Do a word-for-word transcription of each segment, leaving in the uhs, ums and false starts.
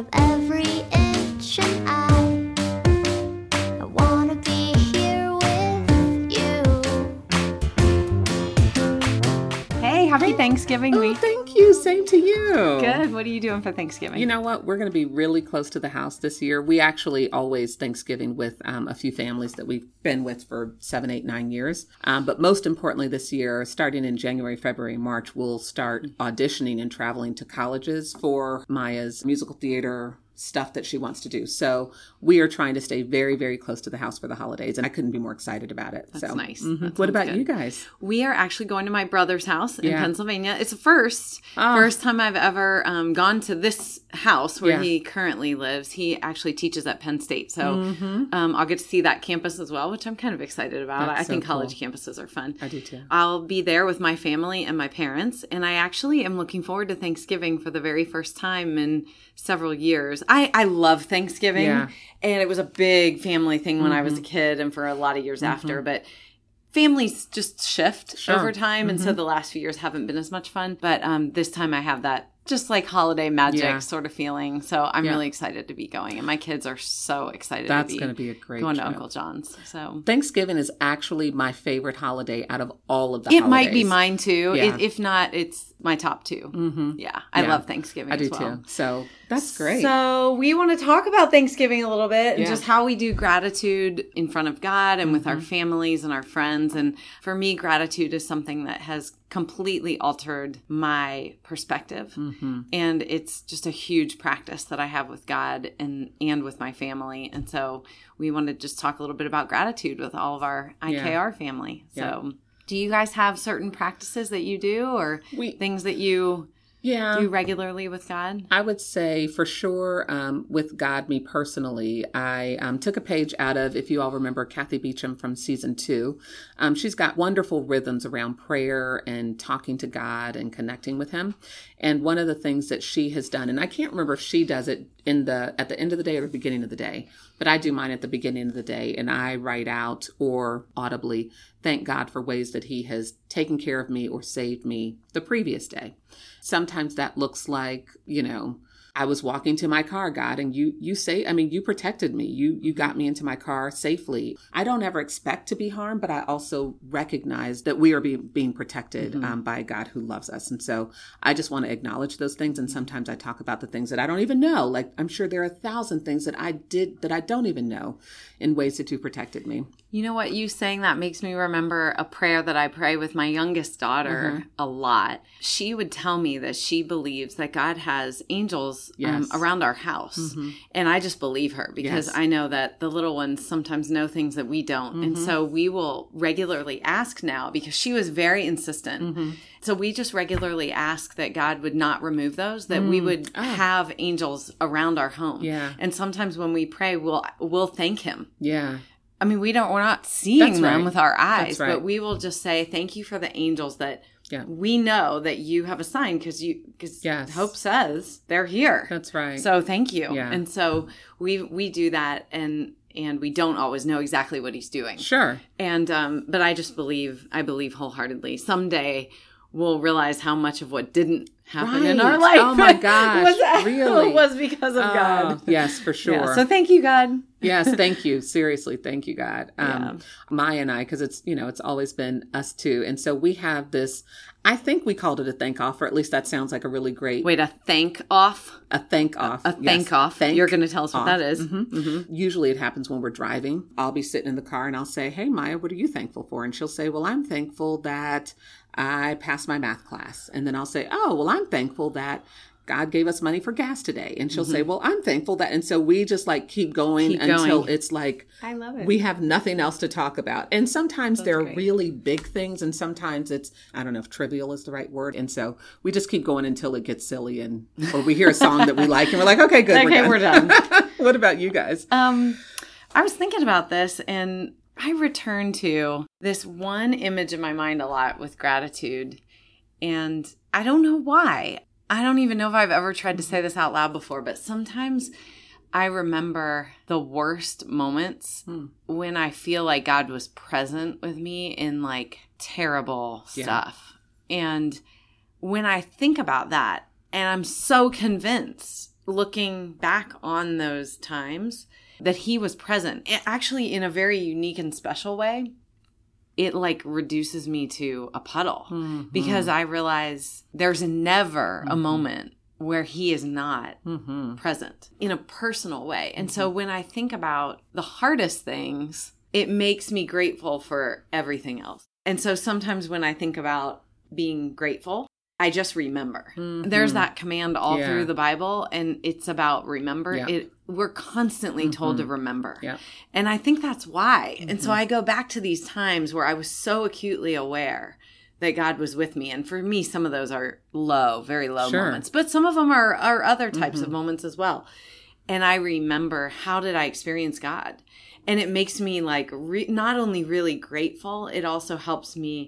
with every inch and I, I want to be here with you. Hey, happy Thanksgiving Oh, week. thank you. Same to you. Good. What are you doing for Thanksgiving? You know what? We're going to be really close to the house this year. We actually always Thanksgiving with um, a few families that we've been with for seven, eight, nine years. Um, but most importantly this year, starting in January, February, March, we'll start auditioning and traveling to colleges for Maya's musical theater stuff that she wants to do. So we are trying to stay very, very close to the house for the holidays. And I couldn't be more excited about it. That's so, nice. mhm. That What sounds about good. you guys? We are actually going to my brother's house in Yeah. Pennsylvania. It's a first. Oh. First time I've ever um, gone to this house where Yeah. he currently lives. He actually teaches at Penn State. So um, I'll get to see that campus as well, which I'm kind of excited about. That's I so think college cool. campuses are fun. I do too. I'll be there with my family and my parents. And I actually am looking forward to Thanksgiving for the very first time in several years. I, I love Thanksgiving. Yeah. And it was a big family thing when I was a kid and for a lot of years after. But families just shift Sure. over time. And so the last few years haven't been as much fun. But um, this time I have that just like holiday magic Yeah. sort of feeling. So I'm Yeah. really excited to be going. And my kids are so excited That's to be, going to be a great going to trip. Uncle John's. So Thanksgiving is actually my favorite holiday out of all of the it holidays. might be mine too. Yeah. It, if not, it's my top two. Mm-hmm. Yeah. I Yeah. love Thanksgiving I do as well. too. So that's great. So we want to talk about Thanksgiving a little bit and Yeah. just how we do gratitude in front of God and with our Mm-hmm. families and our friends. And for me, gratitude is something that has completely altered my perspective. Mm-hmm. And it's just a huge practice that I have with God and, and with my family. And so we want to just talk a little bit about gratitude with all of our I K R family. So do you guys have certain practices that you do or We- things that you yeah. do regularly with God? I would say for sure um, with God, me personally, I um, took a page out of, if you all remember, Kathy Beecham from season two. Um, she's got wonderful rhythms around prayer and talking to God and connecting with him. And one of the things that she has done, and I can't remember if she does it in the at the end of the day or the beginning of the day, but I do mine at the beginning of the day, and I write out or audibly thank God for ways that he has taken care of me or saved me the previous day. Sometimes that looks like, you know, I was walking to my car, God, and you, you say, I mean, you protected me. You, you got me into my car safely. I don't ever expect to be harmed, but I also recognize that we are be, being protected Mm-hmm. um, by a God who loves us. And so I just want to acknowledge those things. And sometimes I talk about the things that I don't even know. Like I'm sure there are a thousand things that I did that I don't even know in ways that you protected me. You know what? You saying that makes me remember a prayer that I pray with my youngest daughter Mm-hmm. a lot. She would tell me that she believes that God has angels Yes. um, around our house. Mm-hmm. And I just believe her because Yes. I know that the little ones sometimes know things that we don't. And Mm-hmm. so we will regularly ask now because she was very insistent. Mm-hmm. So we just regularly ask that God would not remove those, that we would Oh. have angels around our home. Yeah. And sometimes when we pray, we'll we'll thank him. Yeah. I mean, we don't, we're not seeing That's them right. with our eyes, That's right. but we will just say, thank you for the angels that Yeah. we know that you have assigned because you, because Yes. Hope says they're here. That's right. So thank you. Yeah. And so we, we do that and, and we don't always know exactly what he's doing. Sure. And, um, but I just believe, I believe wholeheartedly someday we'll realize how much of what didn't happen in Right. our life. Oh my gosh. was, Really? was because of God. Oh, yes, for sure. Yeah. So thank you, God. Yes, thank you. Seriously, thank you, God. Um, Yeah. Maya and I, because it's, you know, it's always been us two. And so we have this, I think we called it a thank off, or at least that sounds like a really great, Wait, a thank off? a thank off. A thank off. Thank You're going to tell us what off. that is. Mhm. Usually it happens when we're driving. I'll be sitting in the car and I'll say, hey, Maya, what are you thankful for? And she'll say, well, I'm thankful that I passed my math class. And then I'll say, oh, well, I'm thankful that God gave us money for gas today. And she'll say, well, I'm thankful that. And so we just like keep going Keep until going. it's like, I love it. we have nothing else to talk about. And sometimes there are great. really big things. And sometimes it's, I don't know if trivial is the right word. And so we just keep going until it gets silly and, or we hear a song that we like and we're like, okay, good. Okay, we're done. we're done. What about you guys? Um, I was thinking about this and I return to this one image in my mind a lot with gratitude. And I don't know why. I don't even know if I've ever tried to say this out loud before, but sometimes I remember the worst moments Hmm. when I feel like God was present with me in like terrible Yeah. stuff. And when I think about that, and I'm so convinced looking back on those times that he was present, actually in a very unique and special way, it like reduces me to a puddle mm-hmm. because I realize there's never mm-hmm. a moment where he is not mm-hmm. present in a personal way. And mm-hmm. so when I think about the hardest things, it makes me grateful for everything else. And so sometimes when I think about being grateful, I just remember. Mm-hmm. There's that command all yeah. through the Bible, and it's about remember. Yeah. It, we're constantly mm-hmm. told to remember. Yeah. And I think that's why. Mm-hmm. And so I go back to these times where I was so acutely aware that God was with me. And for me, some of those are low, very low sure. moments. But some of them are, are other types mm-hmm. of moments as well. And I remember, how did I experience God? And it makes me like re- not only really grateful, it also helps me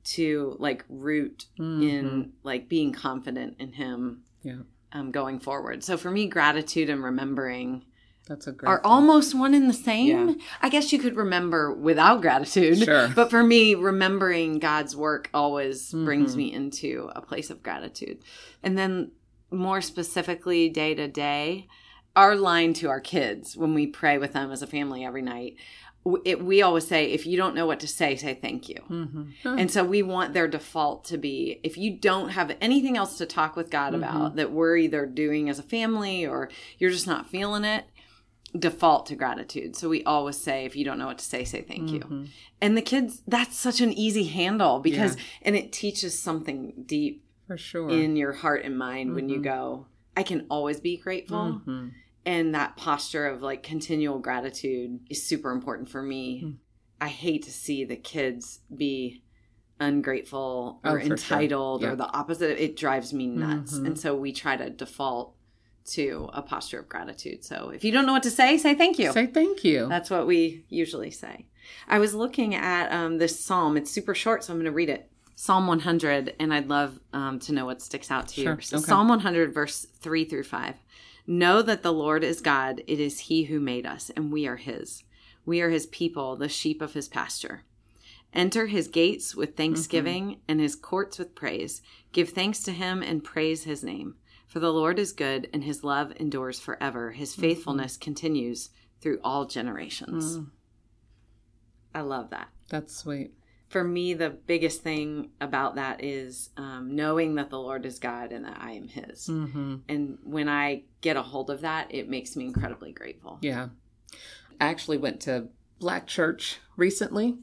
to like root mm-hmm. in like being confident in him yeah. um, going forward. So for me, gratitude and remembering That's a great are thing. Almost one and the same. Yeah. I guess you could remember without gratitude. Sure. But for me, remembering God's work always mm-hmm. brings me into a place of gratitude. And then more specifically, day to day, our line to our kids when we pray with them as a family every night, It, we always say, if you don't know what to say, say thank you. Mm-hmm. Huh. And so we want their default to be, if you don't have anything else to talk with God mm-hmm. about that we're either doing as a family or you're just not feeling it, default to gratitude. So we always say, if you don't know what to say, say thank mm-hmm. you. And the kids, that's such an easy handle because, yeah. and it teaches something deep for sure in your heart and mind mm-hmm. when you go, I can always be grateful. Mm-hmm. And that posture of like continual gratitude is super important for me. Mm. I hate to see the kids be ungrateful or oh, entitled sure. yeah. or the opposite. It drives me nuts. Mm-hmm. And so we try to default to a posture of gratitude. So if you don't know what to say, say thank you. Say thank you. That's what we usually say. I was looking at um, this psalm. It's super short, so I'm going to read it. Psalm one hundred, and I'd love um, to know what sticks out to sure. you. So okay. Psalm one hundred, verse three through five. Know that the Lord is God. It is he who made us, and we are his. We are his people, the sheep of his pasture. Enter his gates with thanksgiving mm-hmm. and his courts with praise. Give thanks to him and praise his name. For the Lord is good, and his love endures forever. His faithfulness mm-hmm. continues through all generations. Mm. I love that. That's sweet. For me, the biggest thing about that is um, knowing that the Lord is God and that I am his. Mm-hmm. And when I get a hold of that, it makes me incredibly grateful. Yeah. I actually went to Black church recently.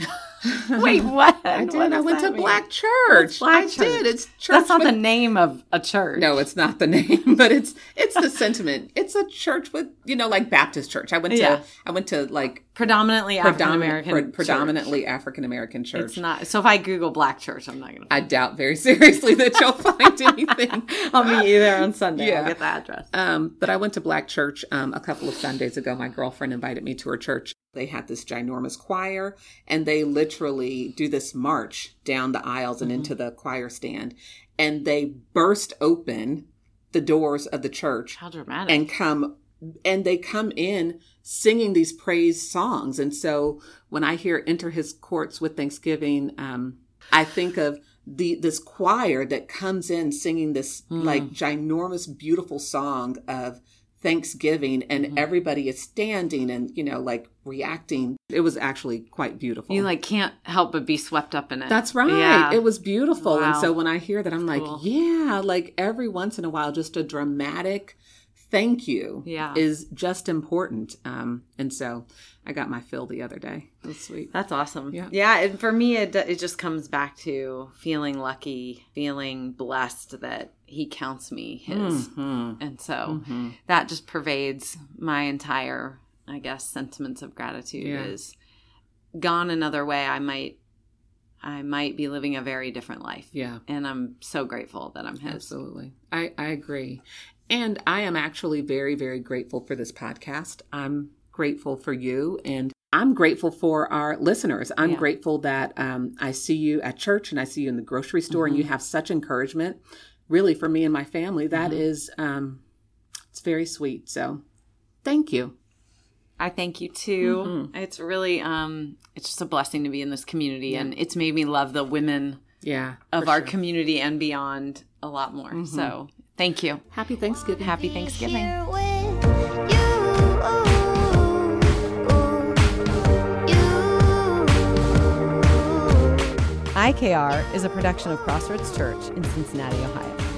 Wait, what? I did. I went to mean? Black church. Black I church? did. It's church. That's not with... the name of a church. No, it's not the name, but it's it's the sentiment. It's a church with, you know, like Baptist church. I went to yeah. I went to like predominantly African American, pre- predominantly African American church. It's not. So if I Google Black church, I'm not going to. I doubt very seriously that you'll find anything. I'll meet you there on Sunday. Yeah. I'll get the address. Um, but I went to Black church um, a couple of Sundays ago. My girlfriend invited me to her church. They had this ginormous choir, and they literally do this march down the aisles and mm-hmm. into the choir stand. And they burst open the doors of the church. How dramatic. And come, and they come in singing these praise songs. And so when I hear enter his courts with thanksgiving, um, I think of the this choir that comes in singing this mm. like ginormous, beautiful song of Thanksgiving, and mm-hmm. everybody is standing and, you know, like reacting. It was actually quite beautiful. You like can't help but be swept up in it. That's right. Yeah. It was beautiful. Wow. And so when I hear that, I'm cool. like, yeah, like every once in a while, just a dramatic thank you yeah. is just important. Um, and so I got my fill the other day. It was sweet. That's awesome. Yeah. Yeah. And for me, it, it just comes back to feeling lucky, feeling blessed that he counts me his. Mm-hmm. And so mm-hmm. that just pervades my entire, I guess, sentiments of gratitude yeah. is gone another way. I might, I might be living a very different life. Yeah. And I'm so grateful that I'm his. Absolutely. I, I agree. And I am actually very, very grateful for this podcast. I'm grateful for you, and I'm grateful for our listeners. I'm yeah. grateful that um, I see you at church and I see you in the grocery store mm-hmm. and you have such encouragement. Really, for me and my family, that mm-hmm. is, um, it's very sweet. So thank you. I thank you too. Mm-hmm. It's really, um, it's just a blessing to be in this community, yeah. and it's made me love the women yeah, of our sure. community and beyond a lot more. Mm-hmm. So Thank you. Happy Thanksgiving. Happy Thanksgiving. Here with you. I K R is a production of Crossroads Church in Cincinnati, Ohio.